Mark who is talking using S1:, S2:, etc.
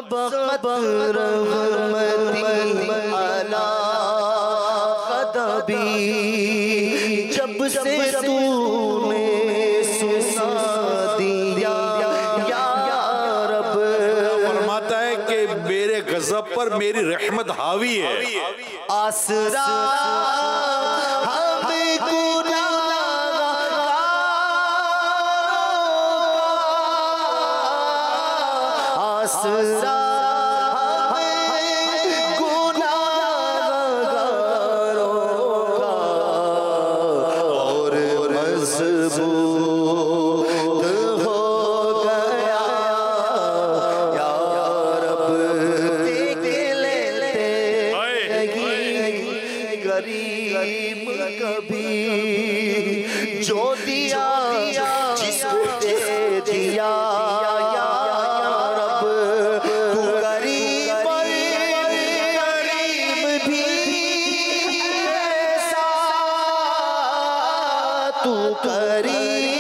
S1: सबक़त रहमती अला ग़ज़बी, जब से तूने सुना दिया या रब।
S2: फरमाता है कि मेरे गज़ब पर मेरी रहमत हावी है।
S1: आसरा हमें गुनाहगारों का, आसरा हमें गुनाहगारों का, और मज़बूत हो गया या रब। देख लेते गरीब कभी, जो दिया जिसको दे दिया या रब। तू गरीब भी ऐसा, तू गरीब